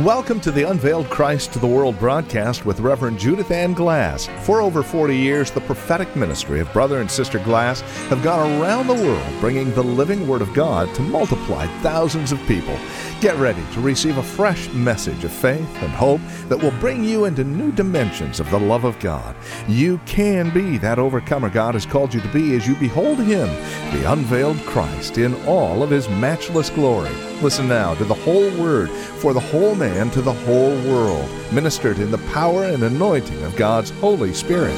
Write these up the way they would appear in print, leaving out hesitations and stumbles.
Welcome to the Unveiled Christ to the World broadcast with Reverend Judith Ann Glass. For over 40 years, the prophetic ministry of Brother and Sister Glass have gone around the world bringing the living Word of God to multiply thousands of people. Get ready to receive a fresh message of faith and hope that will bring you into new dimensions of the love of God. You can be that overcomer God has called you to be as you behold Him, the unveiled Christ, in all of His matchless glory. Listen now to the whole Word for the whole man to the whole world, ministered in the power and anointing of God's Holy Spirit.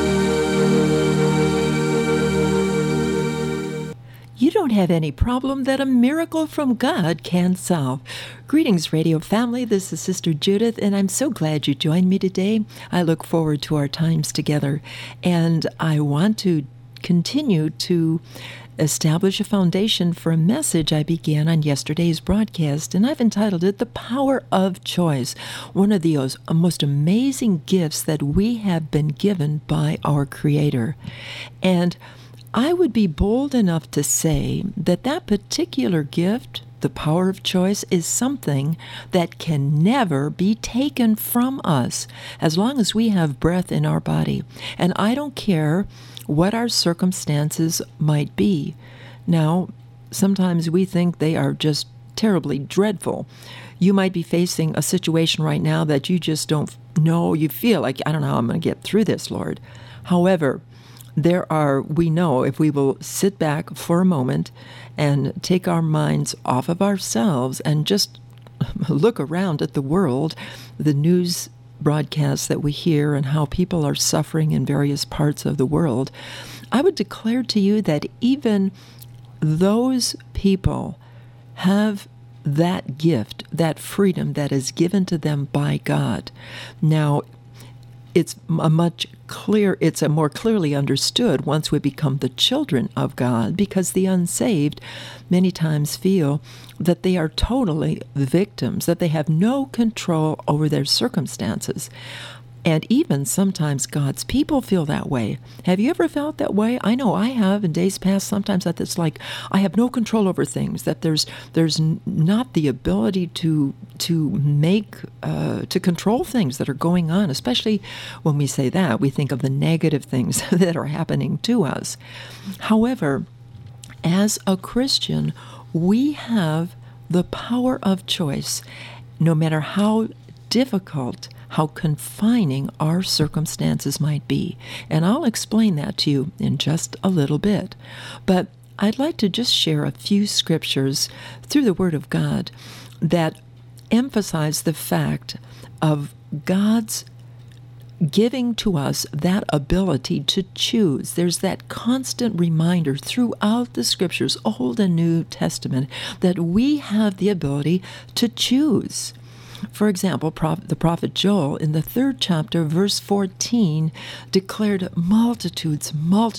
You don't have any problem that a miracle from God can solve. Greetings, radio family. This is Sister Judith, and I'm so glad you joined me today. I look forward to our times together, and I want to continue to establish a foundation for a message I began on yesterday's broadcast, and I've entitled it The Power of Choice, one of the most amazing gifts that we have been given by our Creator. And I would be bold enough to say that that particular gift, the power of choice, is something that can never be taken from us as long as we have breath in our body. And I don't care what our circumstances might be. Now, sometimes we think they are just terribly dreadful. You might be facing a situation right now that you just don't know. You feel like, I don't know how I'm going to get through this, Lord. However, we know if we will sit back for a moment and take our minds off of ourselves and just look around at the world, the news broadcasts that we hear and how people are suffering in various parts of the world, I would declare to you that even those people have that gift, that freedom that is given to them by God. Now, it's a more clearly understood once we become the children of God, because the unsaved many times feel that they are totally victims, that they have no control over their circumstances. And even sometimes God's people feel that way. Have you ever felt that way? I know I have in days past. Sometimes that it's like I have no control over things, that there's not the ability to control things that are going on, especially when we say that, we think of the negative things that are happening to us. However, as a Christian, we have the power of choice, no matter how difficult, how confining our circumstances might be. And I'll explain that to you in just a little bit. But I'd like to just share a few scriptures through the Word of God that emphasize the fact of God's giving to us that ability to choose. There's that constant reminder throughout the Scriptures, Old and New Testament, that we have the ability to choose. For example, the prophet Joel in the 3rd chapter, verse 14, declared multitudes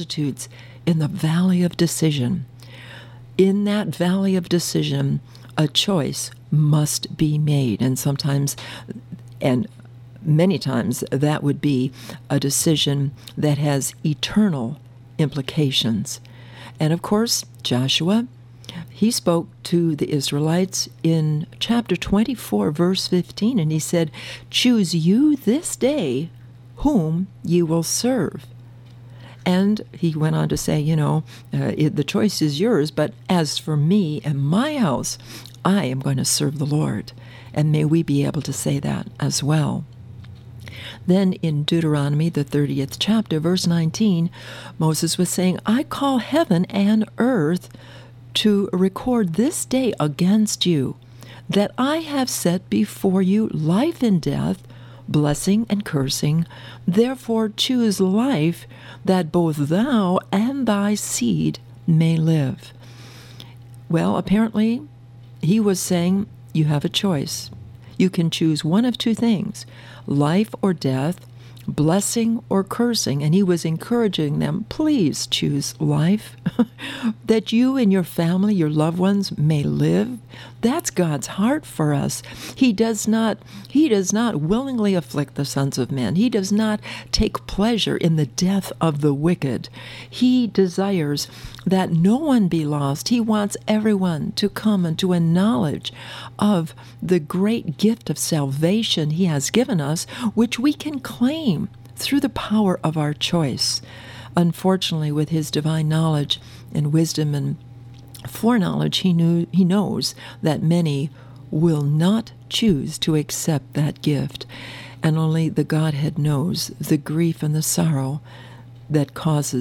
in the valley of decision. In that valley of decision, a choice must be made. And sometimes, and many times, that would be a decision that has eternal implications. And of course, Joshua, he spoke to the Israelites in chapter 24, verse 15, and he said, "Choose you this day whom you will serve." And he went on to say, the choice is yours, but as for me and my house, I am going to serve the Lord. And may we be able to say that as well. Then in Deuteronomy, the 30th chapter, verse 19, Moses was saying, "I call heaven and earth to record this day against you, that I have set before you life and death, blessing and cursing. Therefore choose life, that both thou and thy seed may live." Well, apparently, he was saying you have a choice. You can choose one of two things, life or death, blessing or cursing, and he was encouraging them, please choose life, that you and your family, your loved ones may live. That's God's heart for us. He does not willingly afflict the sons of men. He does not take pleasure in the death of the wicked. He desires that no one be lost. He wants everyone to come into a knowledge of the great gift of salvation he has given us, which we can claim through the power of our choice. Unfortunately, with his divine knowledge and wisdom and foreknowledge, he knows that many will not choose to accept that gift. And only the Godhead knows the grief and the sorrow that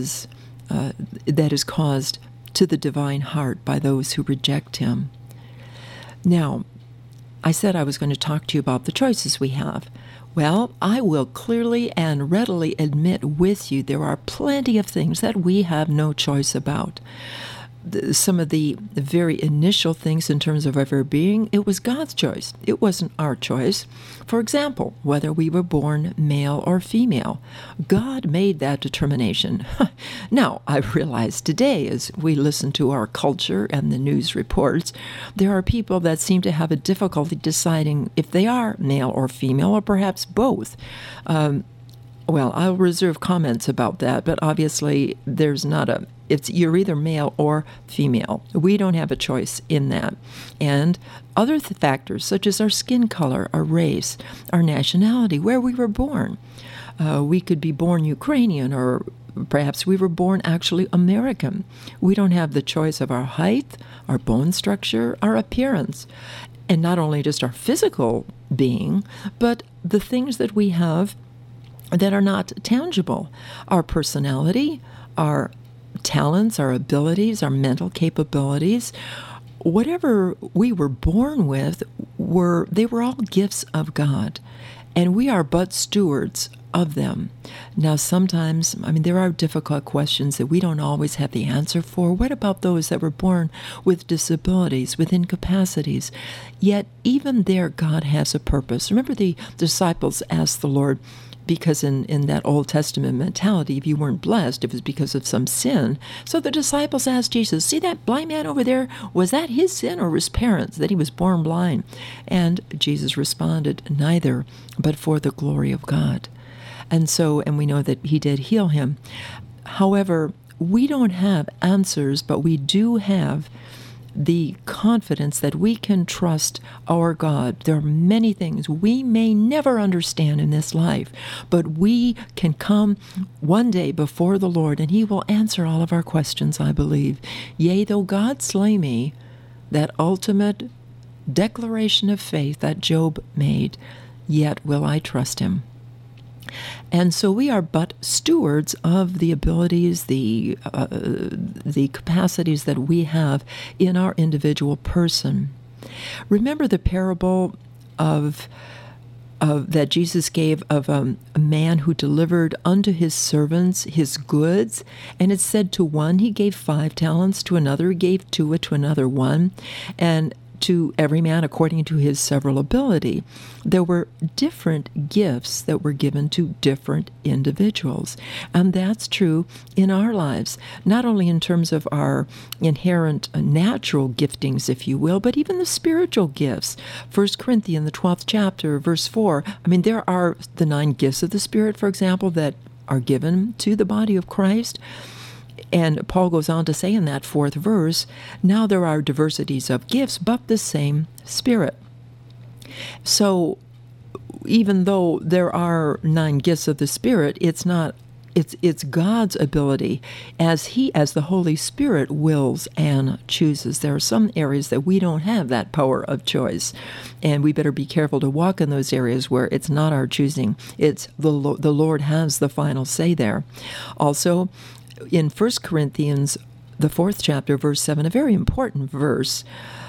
is caused to the divine heart by those who reject him. Now, I said I was going to talk to you about the choices we have. Well, I will clearly and readily admit with you there are plenty of things that we have no choice about. Some of the very initial things in terms of our being, it was God's choice. It wasn't our choice. For example, whether we were born male or female. God made that determination. Now, I realize today, as we listen to our culture and the news reports, there are people that seem to have a difficulty deciding if they are male or female, or perhaps both. Well, I'll reserve comments about that, but obviously you're either male or female. We don't have a choice in that. And other factors such as our skin color, our race, our nationality, where we were born. We could be born Ukrainian, or perhaps we were born actually American. We don't have the choice of our height, our bone structure, our appearance. And not only just our physical being, but the things that we have that are not tangible. Our personality, our talents, our abilities, our mental capabilities, whatever we were born with, they were all gifts of God, and we are but stewards of them. Now, sometimes, there are difficult questions that we don't always have the answer for. What about those that were born with disabilities, with incapacities? Yet, even there, God has a purpose. Remember, the disciples asked the Lord, because in that Old Testament mentality, if you weren't blessed, it was because of some sin. So the disciples asked Jesus, see that blind man over there? Was that his sin or his parents, that he was born blind? And Jesus responded, neither, but for the glory of God. And we know that he did heal him. However, we don't have answers, but we do have the confidence that we can trust our God. There are many things we may never understand in this life, but we can come one day before the Lord, and he will answer all of our questions, I believe. Yea, though God slay me, that ultimate declaration of faith that Job made, yet will I trust him. And so we are but stewards of the abilities, the capacities that we have in our individual person. Remember the parable of that Jesus gave of a man who delivered unto his servants his goods, and it said to one he gave 5 talents, to another he gave 2, to another 1, and to every man according to his several ability. There were different gifts that were given to different individuals. And that's true in our lives, not only in terms of our inherent natural giftings, if you will, but even the spiritual gifts. 1 Corinthians, the 12th chapter, verse 4, there are the 9 gifts of the Spirit, for example, that are given to the body of Christ. And Paul goes on to say in that 4th verse, now there are diversities of gifts, but the same Spirit. So even though there are 9 gifts of the Spirit, it's God's ability as the Holy Spirit wills and chooses. There are some areas that we don't have that power of choice, and we better be careful to walk in those areas where it's not our choosing. It's the Lord has the final say there. Also, in 1 Corinthians, the 4th chapter, verse 7, a very important verse,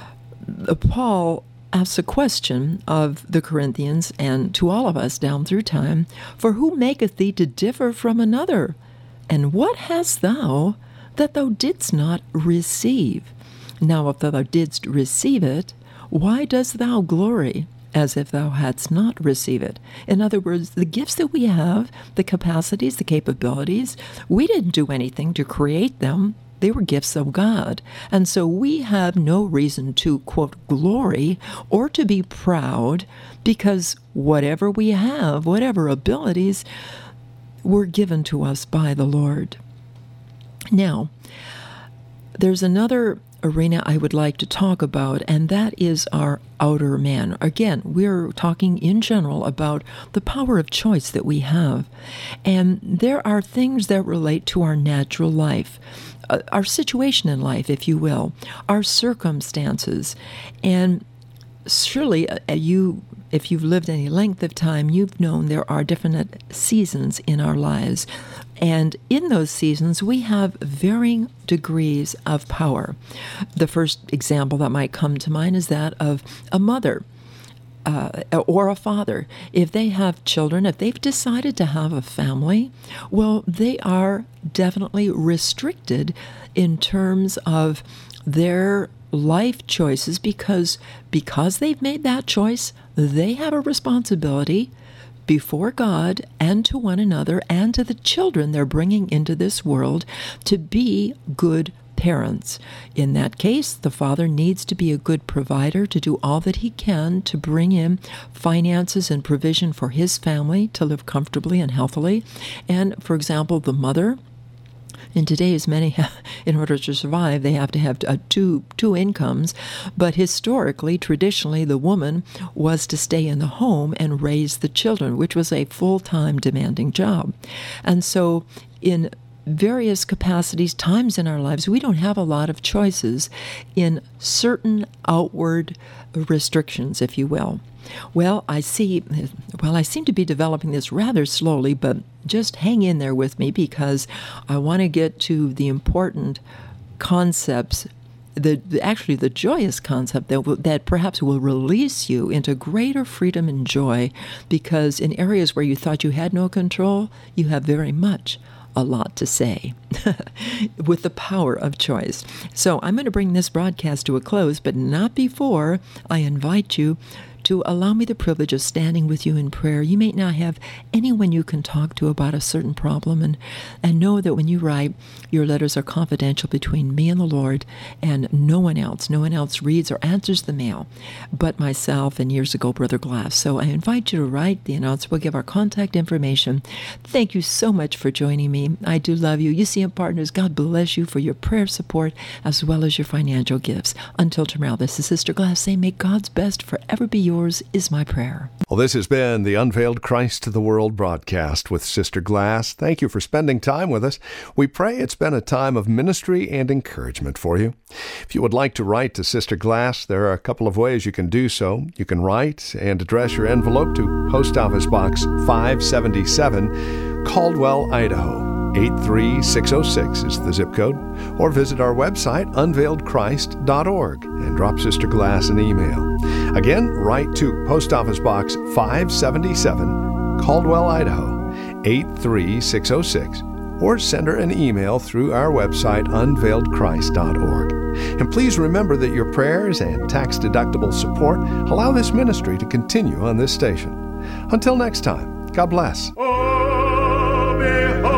Paul asks a question of the Corinthians and to all of us down through time, for who maketh thee to differ from another? And what hast thou that thou didst not receive? Now if thou didst receive it, why dost thou glory? as if thou hadst not received it. In other words, the gifts that we have, the capacities, the capabilities, we didn't do anything to create them. They were gifts of God. And so we have no reason to, quote, glory or to be proud, because whatever we have, whatever abilities, were given to us by the Lord. Now, there's another arena I would like to talk about, and that is our outer man. Again, we're talking in general about the power of choice that we have. And there are things that relate to our natural life, our situation in life, if you will, our circumstances. And surely if you've lived any length of time, you've known there are different seasons in our lives. And in those seasons, we have varying degrees of power. The first example that might come to mind is that of a mother or a father. If they have children, if they've decided to have a family, well, they are definitely restricted in terms of their life choices because they've made that choice, they have a responsibility before God and to one another and to the children they're bringing into this world to be good parents. In that case, the father needs to be a good provider, to do all that he can to bring in finances and provision for his family to live comfortably and healthily. And, for example, the mother, in today's many, in order to survive, they have to have two incomes. But historically, traditionally, the woman was to stay in the home and raise the children, which was a full-time demanding job. And so in various capacities, times in our lives, we don't have a lot of choices in certain outward restrictions, if you will. Well, I seem to be developing this rather slowly, but just hang in there with me because I want to get to the important concepts, actually the joyous concept that perhaps will release you into greater freedom and joy, because in areas where you thought you had no control, you have very much a lot to say with the power of choice. So I'm going to bring this broadcast to a close, but not before I invite you to allow me the privilege of standing with you in prayer. You may not have anyone you can talk to about a certain problem, and know that when you write, your letters are confidential between me and the Lord, and no one else reads or answers the mail but myself and years ago, Brother Glass. So I invite you to write. The announcer will give our contact information. Thank you so much for joining me. I do love you. UCM Partners, God bless you for your prayer support as well as your financial gifts. Until tomorrow, this is Sister Glass saying, may God's best forever be yours is my prayer. Well, this has been the Unveiled Christ to the World broadcast with Sister Glass. Thank you for spending time with us. We pray it's been a time of ministry and encouragement for you. If you would like to write to Sister Glass, there are a couple of ways you can do so. You can write and address your envelope to Post Office Box 577, Caldwell, Idaho. 83606 is the zip code, or visit our website, unveiledchrist.org, and drop Sister Glass an email. Again, write to Post Office Box 577, Caldwell, Idaho, 83606, or send her an email through our website, unveiledchrist.org. And please remember that your prayers and tax-deductible support allow this ministry to continue on this station. Until next time, God bless.